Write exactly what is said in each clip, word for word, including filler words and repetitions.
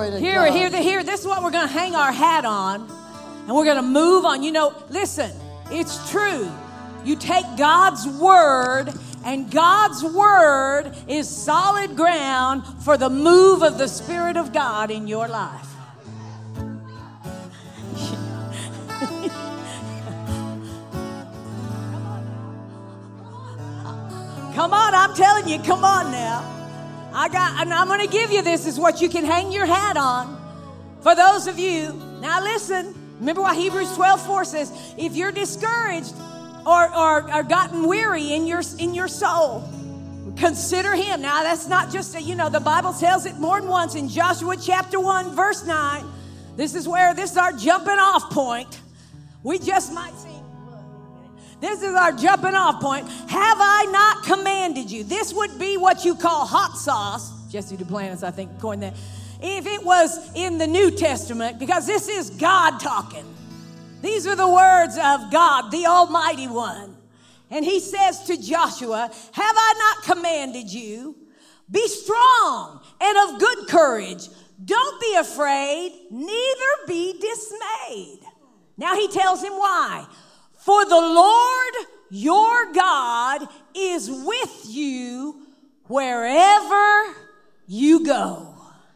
Glory to Here, God. here, here. This is what we're going to hang our hat on, and we're going to move on. You know, listen, it's true. You take God's word, and God's word is solid ground for the move of the Spirit of God in your life. Come on, I'm telling you, come on now. I got, and I'm going to give you this, is what you can hang your hat on. For those of you, now listen, remember what Hebrews twelve four says, if you're discouraged or, or, or gotten weary in your, in your soul, consider him. Now that's not just, a, you know, the Bible tells it more than once in Joshua chapter one, verse nine. This is where, this is our jumping off point. We just might sing. This is our jumping off point. Have I not commanded you? This would be what you call hot sauce. Jesse Duplantis, I think, coined that. If it was in the New Testament, because this is God talking. These are the words of God, the Almighty One. And he says to Joshua, have I not commanded you? Be strong and of good courage. Don't be afraid, neither be dismayed. Now he tells him why. For the Lord your God is with you wherever you go.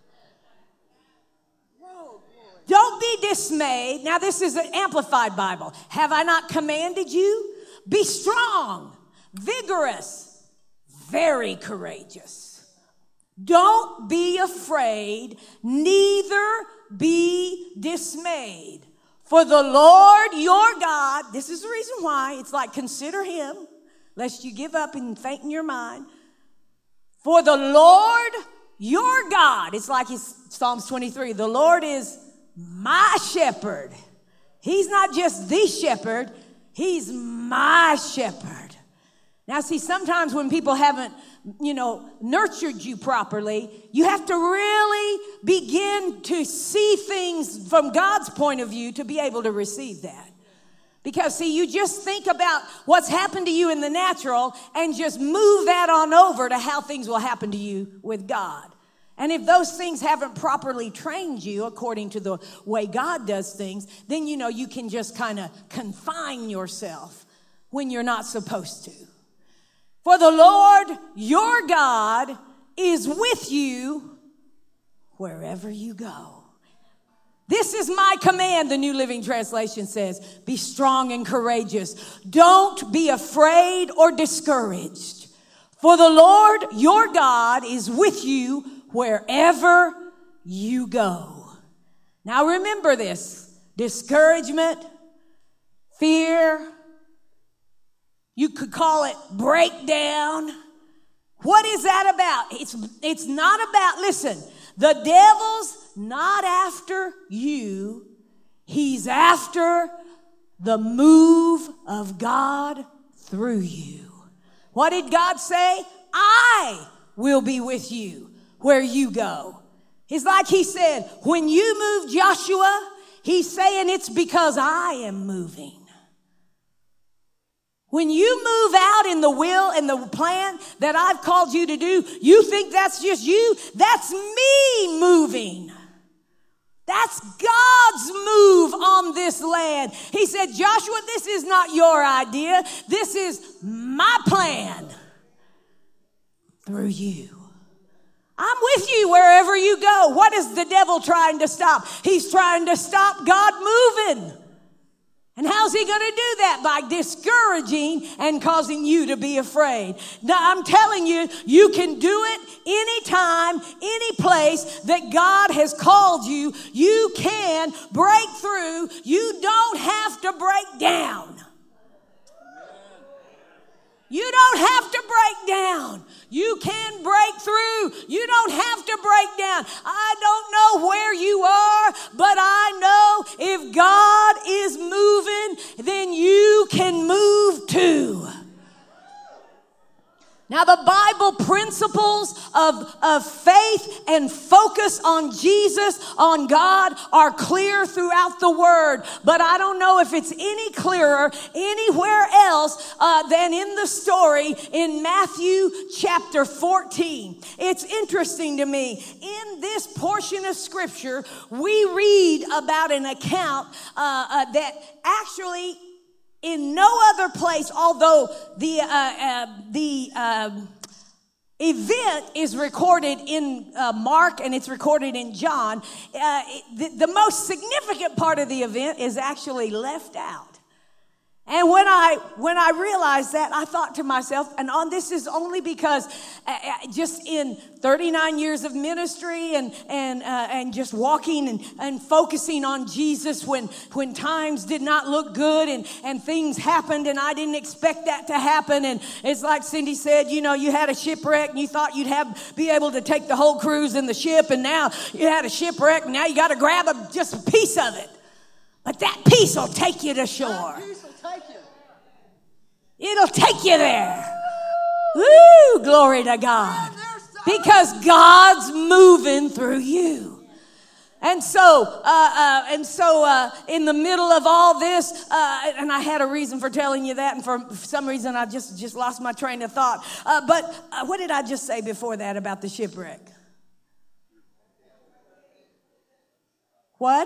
Don't be dismayed. Now this is an Amplified Bible. Have I not commanded you? Be strong, vigorous, very courageous. Don't be afraid, neither be dismayed. For the Lord your God, this is the reason why, it's like consider him, lest you give up and faint in your mind. For the Lord your God, it's like his Psalms twenty-three, the Lord is my shepherd. He's not just the shepherd, he's my shepherd. Now see, sometimes when people haven't, you know, nurtured you properly, you have to really begin to see things from God's point of view to be able to receive that. Because see, you just think about what's happened to you in the natural and just move that on over to how things will happen to you with God. And if those things haven't properly trained you according to the way God does things, then, you know, you can just kind of confine yourself when you're not supposed to. For the Lord your God is with you wherever you go. This is my command, the New Living Translation says. Be strong and courageous. Don't be afraid or discouraged. For the Lord your God is with you wherever you go. Now remember this. Discouragement, fear, you could call it breakdown. What is that about? It's, it's not about, listen, the devil's not after you. He's after the move of God through you. What did God say? I will be with you where you go. It's like he said, when you move Joshua, he's saying it's because I am moving. When you move out in the will and the plan that I've called you to do, you think that's just you? That's me moving. That's God's move on this land. He said, Joshua, this is not your idea. This is my plan through you. I'm with you wherever you go. What is the devil trying to stop? He's trying to stop God moving. And how's he going to do that? By discouraging and causing you to be afraid. Now, I'm telling you, you can do it anytime, any place that God has called you. You can break through. You don't have to break down. You don't have to break down. You can break through. You don't have to break down. I don't know where you are, but I know if God is moving, then you can move too. Now, the Bible principles of, of faith and focus on Jesus, on God, are clear throughout the Word. But I don't know if it's any clearer anywhere else uh, than in the story in Matthew chapter fourteen. It's interesting to me. In this portion of Scripture, we read about an account uh, uh, that actually in no other place, although the uh, uh, the uh, event is recorded in uh, Mark and it's recorded in John, uh, the, the most significant part of the event is actually left out. And when I when I realized that, I thought to myself, and on this is only because uh, just in thirty-nine years of ministry and and uh, and just walking and, and focusing on Jesus when when times did not look good and and things happened and I didn't expect that to happen. And it's like Cindy said, you know, you had a shipwreck and you thought you'd have be able to take the whole cruise in the ship, and now you had a shipwreck and now you got to grab a, just a piece of it. But that piece will take you to shore. It'll take you there. Woo, glory to God. Because God's moving through you. And so, uh, uh, and so, uh, in the middle of all this, uh, and I had a reason for telling you that, and for some reason I just, just lost my train of thought. Uh, but uh, what did I just say before that about the shipwreck? What?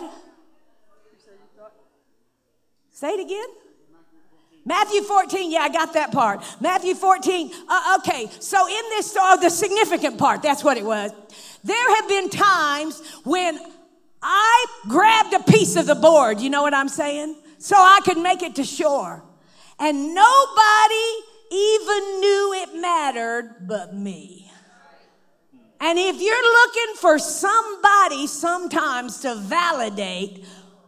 Say it again. Matthew fourteen, yeah, I got that part. Matthew fourteen, uh, okay, so in this story, the significant part, that's what it was. There have been times when I grabbed a piece of the board, you know what I'm saying? So I could make it to shore. And nobody even knew it mattered but me. And if you're looking for somebody sometimes to validate,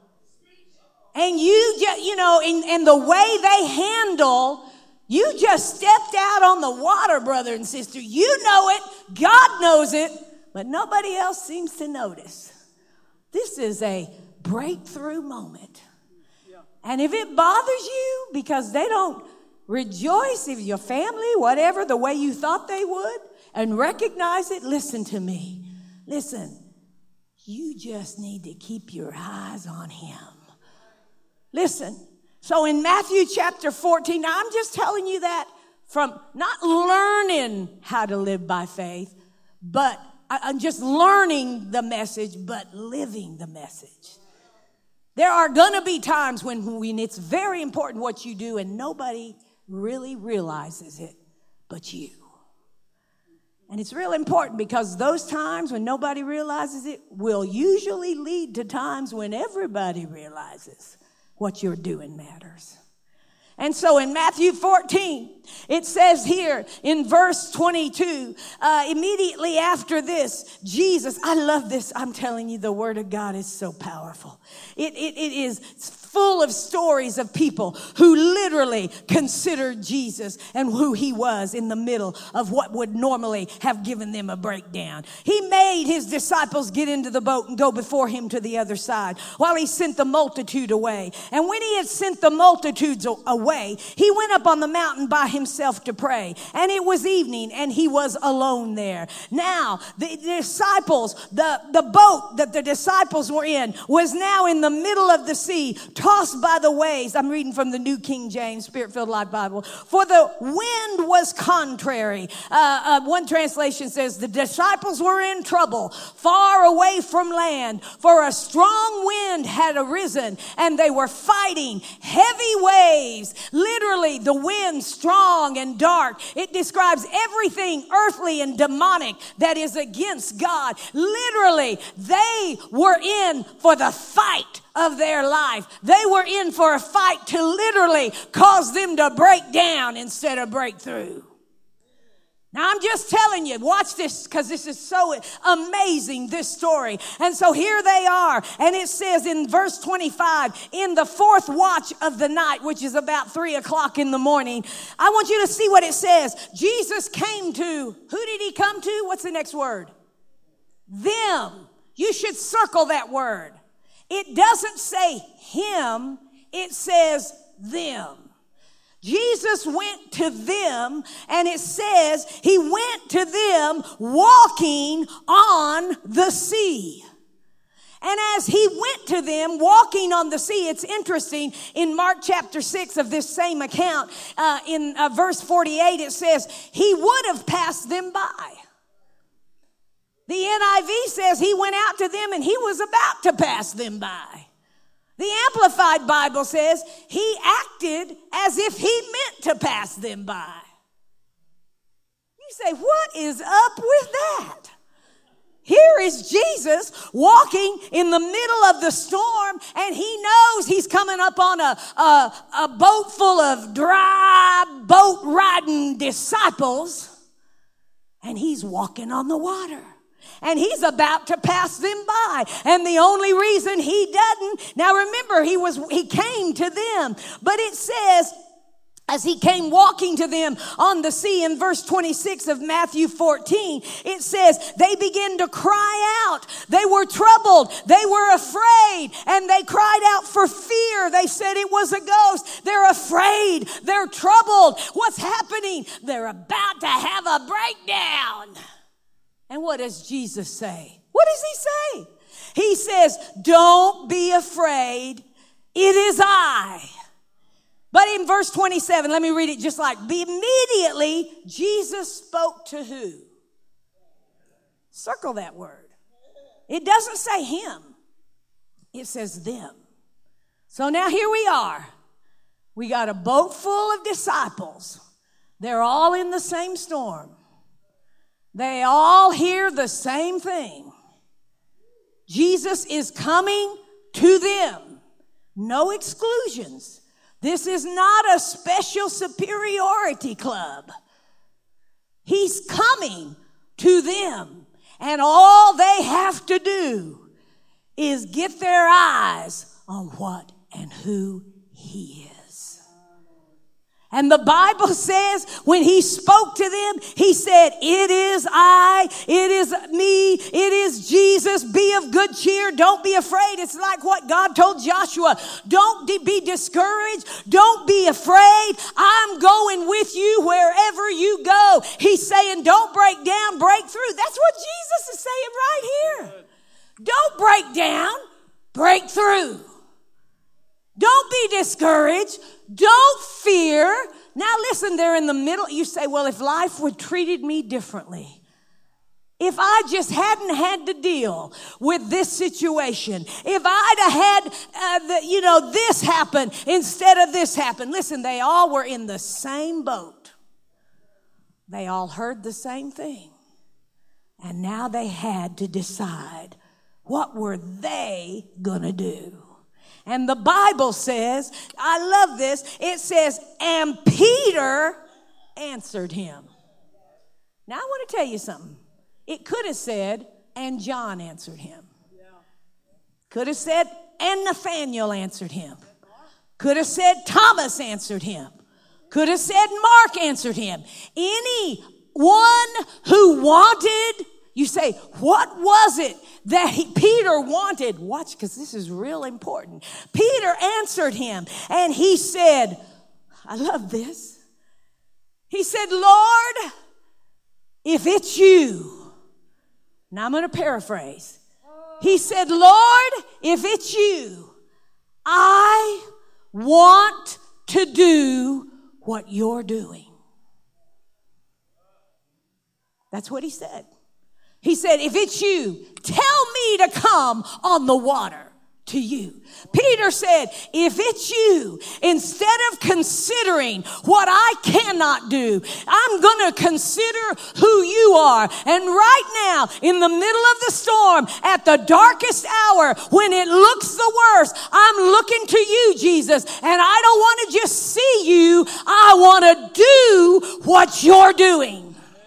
and you just, you know, and, and the way they handle, you just stepped out on the water, brother and sister. You know it. God knows it. But nobody else seems to notice. This is a breakthrough moment. And if it bothers you because they don't rejoice, if your family, whatever, the way you thought they would, and recognize it, listen to me. Listen, you just need to keep your eyes on Him. Listen, so in Matthew chapter fourteen, now I'm just telling you that from not learning how to live by faith, but I'm just learning the message, but living the message. There are going to be times when, when it's very important what you do and nobody really realizes it but you. And it's real important because those times when nobody realizes it will usually lead to times when everybody realizes what you're doing matters. And so in Matthew fourteen, it says here in verse twenty-two, uh, immediately after this, Jesus, I love this. I'm telling you, the Word of God is so powerful. It, it, it is full of stories of people who literally considered Jesus and who He was in the middle of what would normally have given them a breakdown. He made His disciples get into the boat and go before Him to the other side while He sent the multitude away. And when He had sent the multitudes away, He went up on the mountain by Himself to pray. And it was evening and He was alone there. Now, the disciples, the, the boat that the disciples were in was now in the middle of the sea, tossed by the waves. I'm reading from the New King James Spirit-Filled Life Bible. For the wind was contrary. Uh, uh, one translation says the disciples were in trouble, far away from land, for a strong wind had arisen and they were fighting heavy waves. Literally, the wind strong and dark. It describes everything earthly and demonic that is against God. Literally, they were in for the fight of their life. They were in for a fight to literally cause them to break down instead of break through. Now, I'm just telling you, watch this because this is so amazing, this story. And so here they are. And it says in verse twenty-five, in the fourth watch of the night, which is about three o'clock in the morning, I want you to see what it says. Jesus came to, who did He come to? What's the next word? Them. You should circle that word. It doesn't say Him, it says them. Jesus went to them, and it says he went to them walking on the sea. And as he went to them walking on the sea, it's interesting, in Mark chapter six of this same account, uh, in uh, verse forty-eight, it says, he would have passed them by. The N I V says he went out to them and he was about to pass them by. The Amplified Bible says he acted as if he meant to pass them by. You say, what is up with that? Here is Jesus walking in the middle of the storm, and he knows he's coming up on a, a, a boat full of dry boat riding disciples, and he's walking on the water. And he's about to pass them by. And the only reason he doesn't, now remember, he was, he came to them. But it says, as he came walking to them on the sea, in verse twenty-six of Matthew fourteen, it says, they began to cry out. They were troubled. They were afraid. And they cried out for fear. They said it was a ghost. They're afraid. They're troubled. What's happening? They're about to have a breakdown. And what does Jesus say? What does he say? He says, don't be afraid. It is I. But in verse twenty-seven, let me read it just like, immediately Jesus spoke to who? Circle that word. It doesn't say him. It says them. So now here we are. We got a boat full of disciples. They're all in the same storm. They all hear the same thing. Jesus is coming to them. No exclusions. This is not a special superiority club. He's coming to them. And all they have to do is get their eyes on what and who he is. And the Bible says when he spoke to them, he said, it is I, it is me, it is Jesus. Be of good cheer. Don't be afraid. It's like what God told Joshua. Don't be discouraged. Don't be afraid. I'm going with you wherever you go. He's saying, don't break down, break through. That's what Jesus is saying right here. Don't break down, break through. Don't be discouraged. Don't fear. Now listen, they're in the middle. You say, well, if life would treated me differently, if I just hadn't had to deal with this situation, if I'd have had, uh, the, you know, this happen instead of this happen. Listen, they all were in the same boat. They all heard the same thing. And now they had to decide, what were they going to do? And the Bible says, I love this, it says, and Peter answered him. Now I want to tell you something. It could have said, and John answered him. Could have said, and Nathanael answered him. Could have said, Thomas answered him. Could have said, Mark answered him. Anyone who wanted, you say, what was it that he, Peter wanted? Watch, because this is real important. Peter answered him, and he said, I love this. He said, Lord, if it's you. Now I'm going to paraphrase. He said, Lord, if it's you, I want to do what you're doing. That's what he said. He said, if it's you, tell me to come on the water to you. Peter said, if it's you, instead of considering what I cannot do, I'm going to consider who you are. And right now, in the middle of the storm, at the darkest hour, when it looks the worst, I'm looking to you, Jesus. And I don't want to just see you. I want to do what you're doing.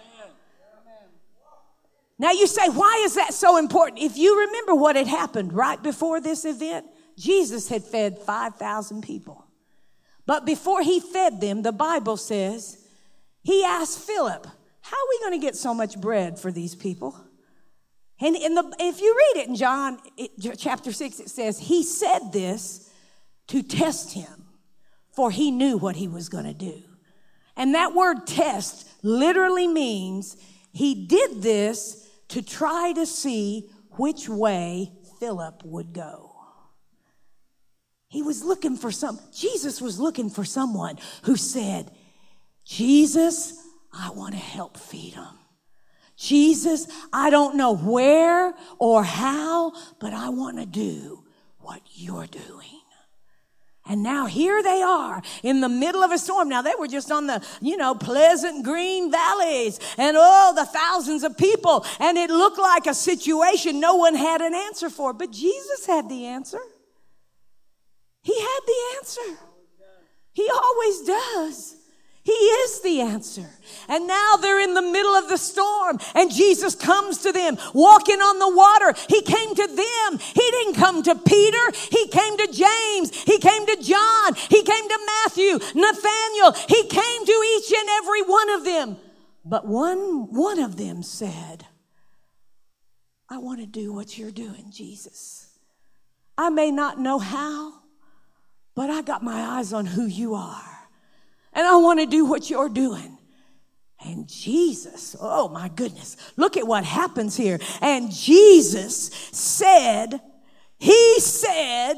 Now you say, why is that so important? If you remember what had happened right before this event, Jesus had fed five thousand people. But before he fed them, the Bible says, he asked Philip, how are we going to get so much bread for these people? And in the, if you read it in John it, chapter six, it says, he said this to test him. for he knew what he was going to do. And that word test literally means he did this to try to see which way Philip would go. He was looking for some, Jesus was looking for someone who said, Jesus, I want to help feed them. Jesus, I don't know where or how, but I want to do what you're doing. And now here they are in the middle of a storm. Now they were just on the, you know, pleasant green valleys and oh, the thousands of people. And it looked like a situation no one had an answer for. But Jesus had the answer. He had the answer. He always does. He is the answer. And now they're in the middle of the storm and Jesus comes to them walking on the water. He came to them. He didn't come to Peter. He came to James. He came to John. He came to Matthew, Nathaniel. He came to each and every one of them. But one, one of them said, I want to do what you're doing, Jesus. I may not know how, but I got my eyes on who you are. And I want to do what you're doing. And Jesus, oh my goodness, look at what happens here. And Jesus said, he said,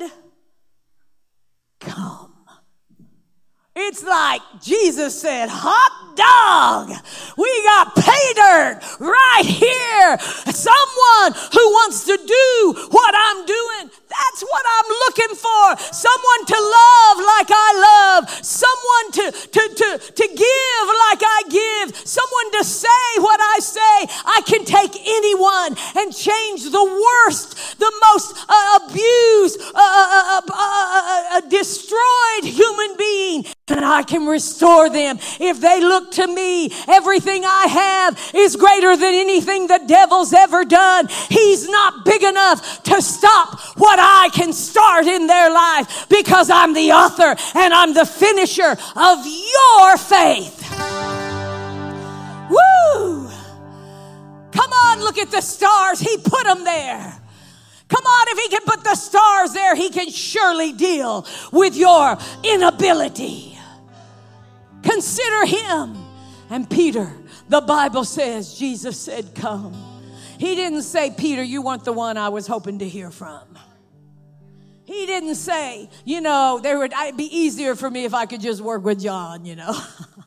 come. It's like Jesus said, hot dog, we got pay dirt right here. Someone who wants to do what I'm doing. That's what I'm looking for. Someone to love like I love. Someone to, to, to, to give like I give. Someone to say what I say. I can take anyone and change the worst, the most uh, abused, uh, uh, uh, uh, uh, destroyed human being. And I can restore them. If they look to me, everything I have is greater than anything the devil's ever done. He's not big enough to stop what I can start in their life because I'm the author and I'm the finisher of your faith. Woo! Come on, look at the stars. He put them there. Come on, if he can put the stars there, he can surely deal with your inability. Consider him. And Peter, the Bible says, Jesus said, come. He didn't say, Peter, you weren't the one I was hoping to hear from. He didn't say, you know, there would it'd be easier for me if I could just work with John, you know.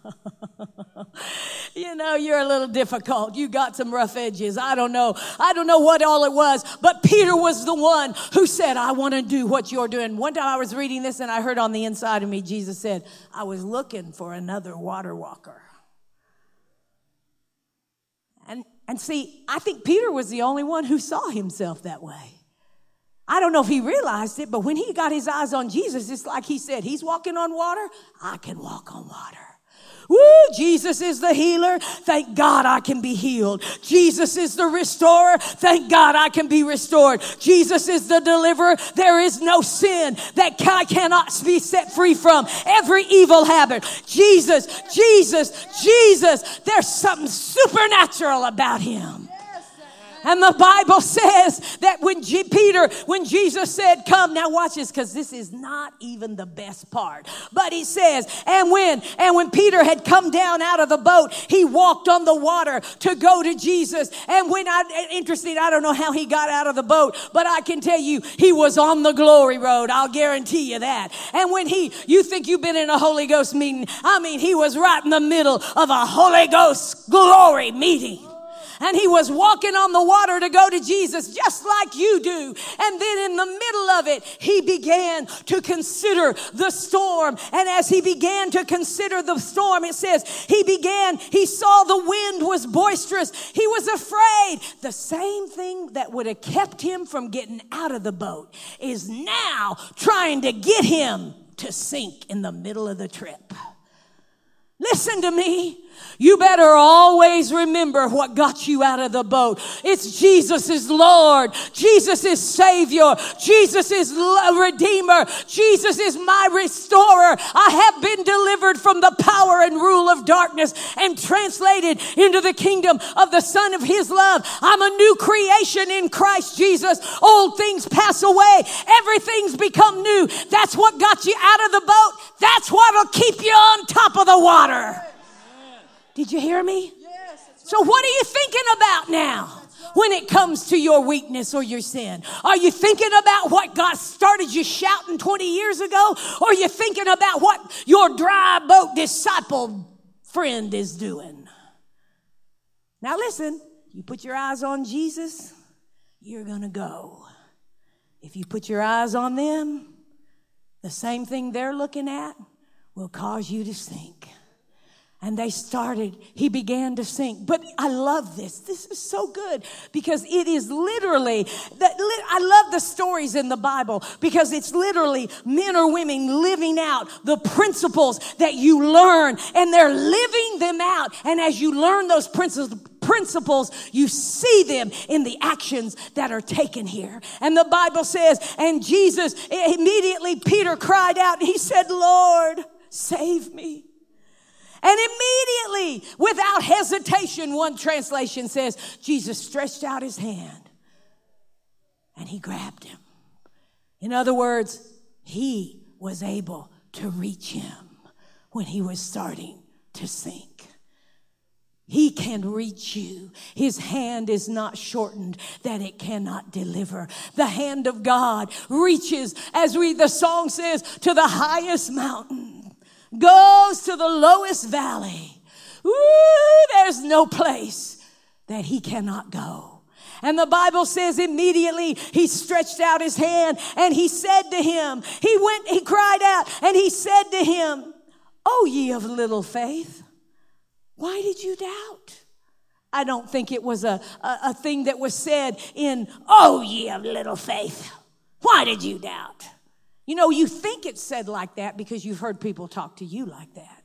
You know, you're a little difficult. You got some rough edges. I don't know. I don't know what all it was. But Peter was the one who said, I want to do what you're doing. One time I was reading this and I heard on the inside of me, Jesus said, I was looking for another water walker. And, and see, I think Peter was the only one who saw himself that way. I don't know if he realized it, but when he got his eyes on Jesus, it's like he said, he's walking on water. I can walk on water. Woo! Jesus is the healer. Thank God I can be healed. Jesus is the restorer. Thank God I can be restored. Jesus is the deliverer. There is no sin that I cannot be set free from. Every evil habit. Jesus, Jesus, Jesus. There's something supernatural about him. And the Bible says that when G- Peter, when Jesus said, come, now watch this, because this is not even the best part. But he says, and when, and when Peter had come down out of the boat, he walked on the water to go to Jesus. And when I, interesting, I don't know how he got out of the boat, but I can tell you, he was on the glory road. I'll guarantee you that. And when he, you think you've been in a Holy Ghost meeting, I mean, he was right in the middle of a Holy Ghost glory meeting. And he was walking on the water to go to Jesus just like you do. And then in the middle of it, he began to consider the storm. And as he began to consider the storm, it says he began, he saw the wind was boisterous. He was afraid. The same thing that would have kept him from getting out of the boat is now trying to get him to sink in the middle of the trip. Listen to me. You better always remember what got you out of the boat. It's Jesus is Lord. Jesus is Savior. Jesus is Redeemer. Jesus is my restorer. I have been delivered from the power and rule of darkness and translated into the kingdom of the Son of His love. I'm a new creation in Christ Jesus. Old things pass away. Everything's become new. That's what got you out of the boat. That's what'll keep you on top of the water. Did you hear me? Yes, so what are you thinking about now when it comes to your weakness or your sin? Are you thinking about what God started you shouting twenty years ago? Or are you thinking about what your dry boat disciple friend is doing? Now listen, you put your eyes on Jesus, you're going to go. If you put your eyes on them, the same thing they're looking at will cause you to sink. And they started, he began to sink. But I love this. This is so good because it is literally, that I love the stories in the Bible because it's literally men or women living out the principles that you learn, and they're living them out. And as you learn those principles, principles, you see them in the actions that are taken here. And the Bible says, and Jesus, immediately Peter cried out and he said, Lord, save me. And immediately, without hesitation, one translation says, Jesus stretched out his hand and he grabbed him. In other words, he was able to reach him when he was starting to sink. He can reach you. His hand is not shortened that it cannot deliver. The hand of God reaches, as we the song says, to the highest mountain. Goes to the lowest valley. Ooh, there's no place that he cannot go. And the Bible says immediately he stretched out his hand and he said to him, he went, he cried out and he said to him, "O ye of little faith, why did you doubt?" I don't think it was a, a, a thing that was said in, "Oh ye of little faith, why did you doubt?" You know, you think it's said like that because you've heard people talk to you like that.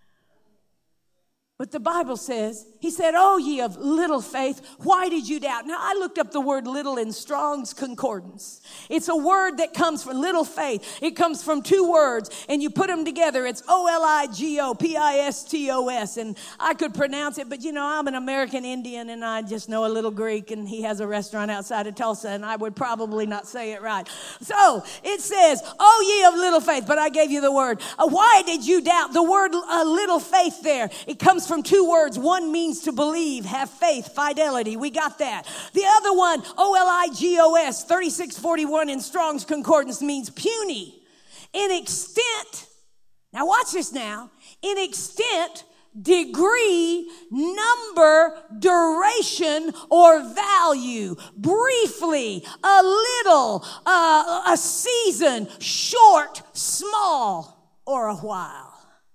But the Bible says, he said, "Oh, ye of little faith, why did you doubt?" Now, I looked up the word little in Strong's Concordance. It's a word that comes from little faith. It comes from two words, and you put them together. It's O L I G O P I S T O S. And I could pronounce it, but, you know, I'm an American Indian, and I just know a little Greek, and he has a restaurant outside of Tulsa, and I would probably not say it right. So, it says, "Oh, ye of little faith," but I gave you the word. Uh, why did you doubt? The word uh, little faith there, it comes from two words. One means to believe, have faith, fidelity. We got that. The other one, O L I G O S, thirty-six forty-one in Strong's Concordance, means puny. In extent, now watch this now, in extent, degree, number, duration, or value. Briefly, a little, uh, a season, short, small, or a while.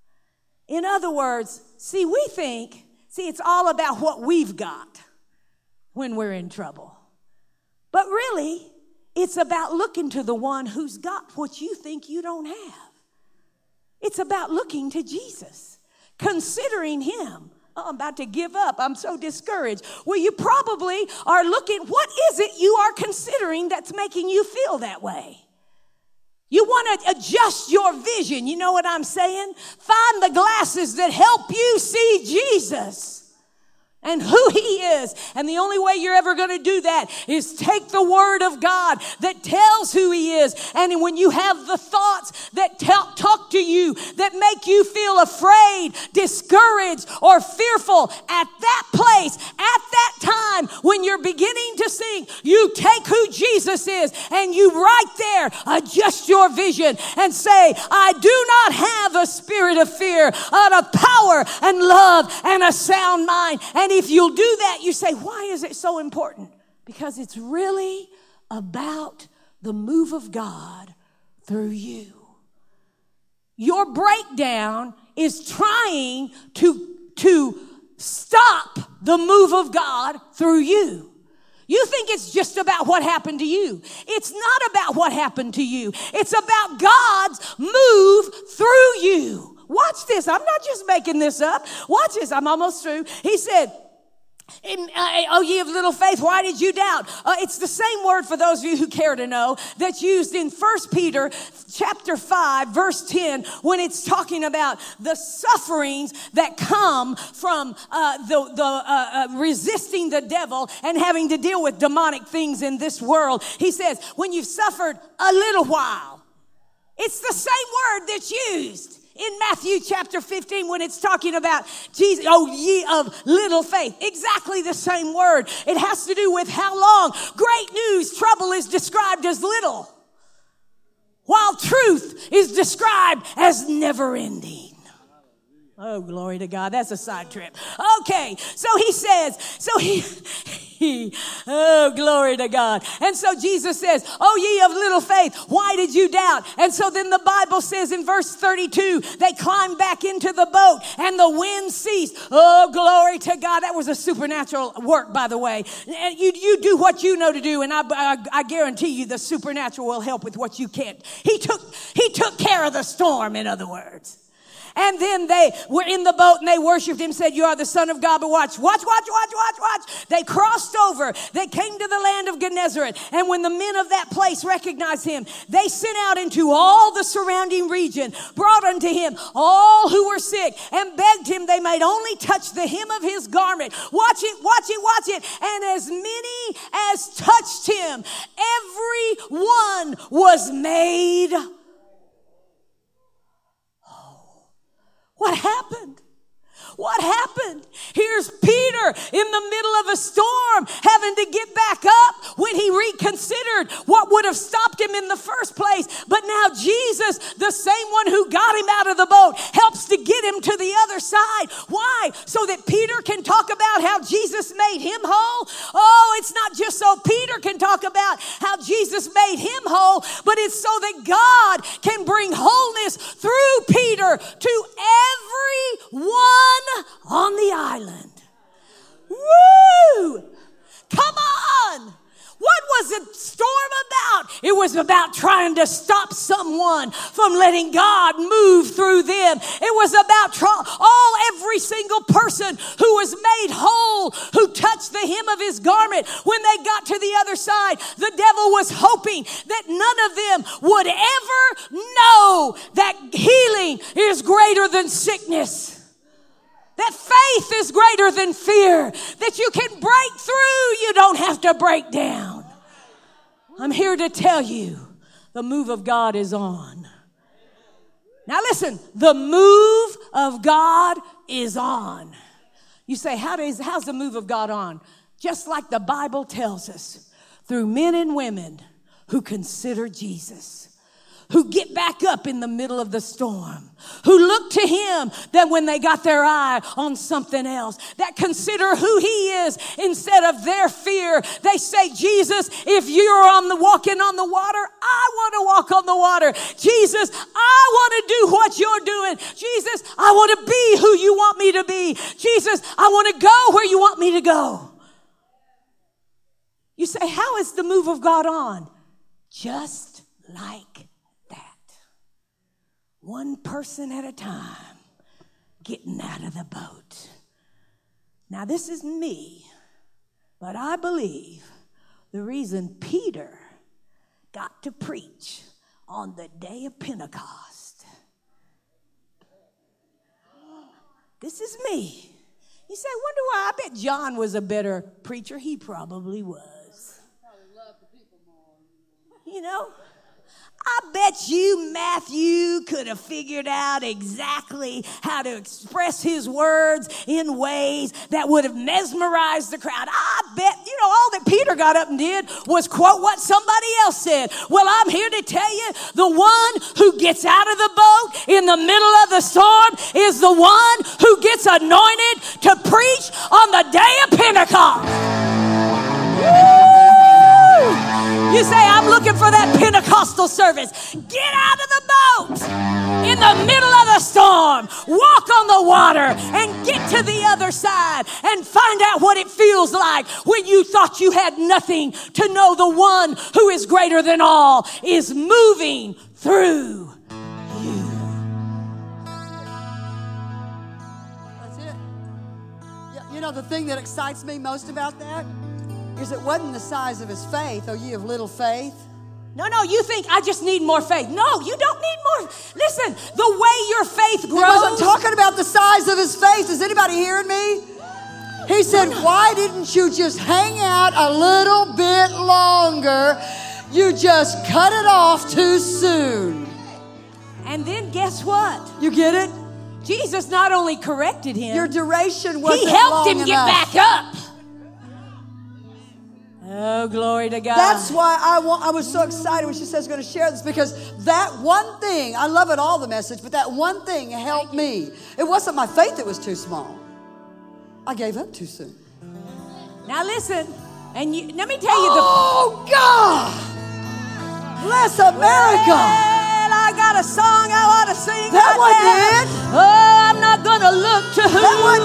In other words, see, we think, see, it's all about what we've got when we're in trouble. But really, it's about looking to the one who's got what you think you don't have. It's about looking to Jesus, considering him. Oh, I'm about to give up. I'm so discouraged. Well, you probably are looking, what is it you are considering that's making you feel that way? You want to adjust your vision. You know what I'm saying? Find the glasses that help you see Jesus and who he is. And the only way you're ever going to do that is take the word of God that tells who he is. And when you have the thoughts that tell, talk to you, that make you feel afraid, discouraged, or fearful, at that place, at that time, when you're beginning to sink, you take who Jesus is and you right there adjust your vision and say, "I do not have a spirit of fear, but of power and love and a sound mind." And if you'll do that, you say, why is it so important? Because it's really about the move of God through you. Your breakdown is trying to, to stop the move of God through you. You think it's just about what happened to you. It's not about what happened to you. It's about God's move through you. Watch this. I'm not just making this up. Watch this. I'm almost through. He said, In, uh, oh, ye of little faith, why did you doubt? Uh, it's the same word, for those of you who care to know, that's used in First Peter chapter five, verse ten, when it's talking about the sufferings that come from uh, the, the uh, uh, resisting the devil and having to deal with demonic things in this world. He says, when you've suffered a little while, it's the same word that's used in Matthew chapter fifteen, when it's talking about Jesus, oh, ye of little faith. Exactly the same word. It has to do with how long. Great news, trouble is described as little, while truth is described as never ending. Oh, glory to God. That's a side trip. Okay. So he says, so he, he, oh, glory to God. And so Jesus says, oh, ye of little faith, why did you doubt? And so then the Bible says in verse thirty-two, they climbed back into the boat and the wind ceased. Oh, glory to God. That was a supernatural work, by the way. And you, you do what you know to do. And I, I, I guarantee you the supernatural will help with what you can't. He took, he took care of the storm, in other words. And then they were in the boat and they worshiped him, said, you are the Son of God. But watch, watch, watch, watch, watch, watch. They crossed over. They came to the land of Gennesaret. And when the men of that place recognized him, they sent out into all the surrounding region, brought unto him all who were sick, and begged him they might only touch the hem of his garment. Watch it, watch it, watch it. And as many as touched him, every one was made. What happened? What happened? Here's Peter in the middle of a storm, having to get back up when he reconsidered what would have stopped him in the first place. But now Jesus, the same one who got him out of the boat, helps to get him to the other side. Why? So that Peter can talk about how Jesus made him whole? Oh, it's not just so Peter can talk about how Jesus made him whole, but it's so that God can bring wholeness through Peter to everyone on the island. Woo! Come on! What was the storm about? It was about trying to stop someone from letting God move through them. It was about try- all every single person who was made whole, who touched the hem of his garment. When they got to the other side, the devil was hoping that none of them would ever know that healing is greater than sickness. That faith is greater than fear. That you can break through. You don't have to break down. I'm here to tell you the move of God is on. Now listen, the move of God is on. You say, how does, how's the move of God on? Just like the Bible tells us, through men and women who consider Jesus, who get back up in the middle of the storm, who look to him that when they got their eye on something else, that consider who he is instead of their fear. They say, Jesus, if you're on the walking on the water, I want to walk on the water. Jesus, I want to do what you're doing. Jesus, I want to be who you want me to be. Jesus, I want to go where you want me to go. You say, how is the move of God on? Just like one person at a time getting out of the boat. Now, this is me, but I believe the reason Peter got to preach on the day of Pentecost. This is me. You say, I wonder why. I bet John was a better preacher. He probably was. You know? I bet you Matthew could have figured out exactly how to express his words in ways that would have mesmerized the crowd. I bet, you know, all that Peter got up and did was quote what somebody else said. Well, I'm here to tell you, the one who gets out of the boat in the middle of the storm is the one who gets anointed to preach on the day of Pentecost. Woo! You say, I'm looking for that Pentecostal service. Get out of the boat in the middle of the storm. Walk on the water and get to the other side and find out what it feels like when you thought you had nothing, to know the one who is greater than all is moving through you. You know, the thing that excites me most about that is it wasn't the size of his faith, oh, ye of little faith. No, no, you think I just need more faith. No, you don't need more. Listen, the way your faith grows. He wasn't talking about the size of his faith. Is anybody hearing me? He said, why didn't you just hang out a little bit longer? You just cut it off too soon. And then guess what? You get it? Jesus not only corrected him. Your duration wasn't He helped long him get enough. back up. Oh, glory to God. That's why I want, I was so excited when she says going to share this, because that one thing, I love it all, the message, but that one thing helped me. It wasn't my faith that was too small. I gave up too soon. Now listen, and you, let me tell you the... Oh, God! Bless America! Well, I got a song I ought to sing. That right wasn't now. it. Oh, I'm not going to look to who. That wasn't